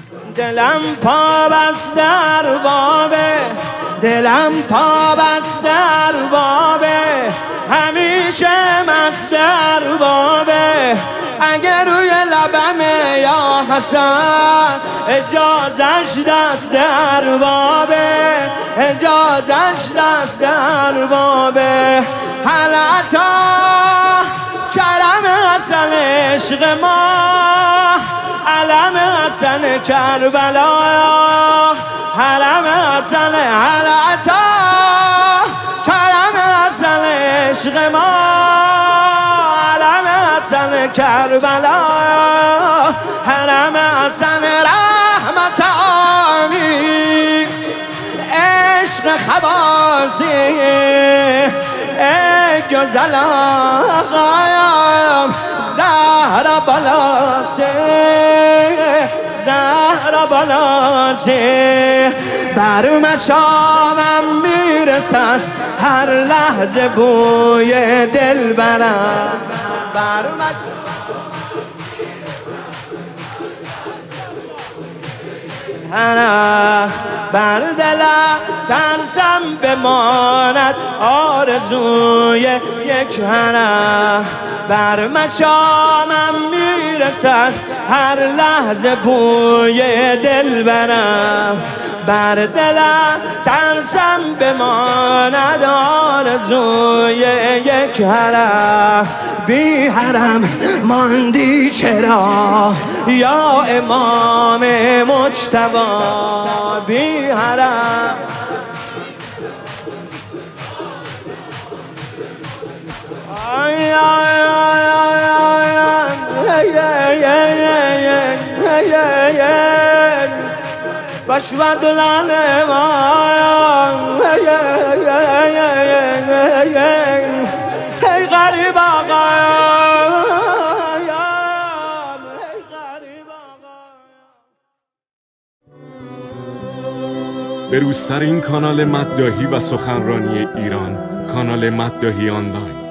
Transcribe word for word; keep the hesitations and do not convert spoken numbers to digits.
دلم پا بست در بابه، دلم پا بست در بابه، همیشه مست در بابه. اگر روی لبمه یا حسن اجازش دست در بابه، اجازش دست در بابه. حالتا کرم حسن عشق ما، علم حسن کربلا، علم حسن حالتا کرم حسن عشق ما، علم حسن کربلا، علم حسن رحمت آمی، عشق خواصی ای گزل آقایم زهر بالاسی، زهر بالاسی. بر مشامم میرسد هر لحظه بوی دلبرم، بر مشامم بر دلم ترسم بماند آرزوی یک هنر. بر مشامم میرسد هر لحظه بوی دلبرم، بر دلم ترسم بماند آرزوی یک حرم. بی حرم ماندی چرا یا امام مجتبی، بی حرم آی آی آی آی آی آی بشور دلانه مایم، ای غریب آقایم، ای غریب آقایم. بروزترین کانال مداحی و سخنرانی ایران، کانال مداحی آنلاین.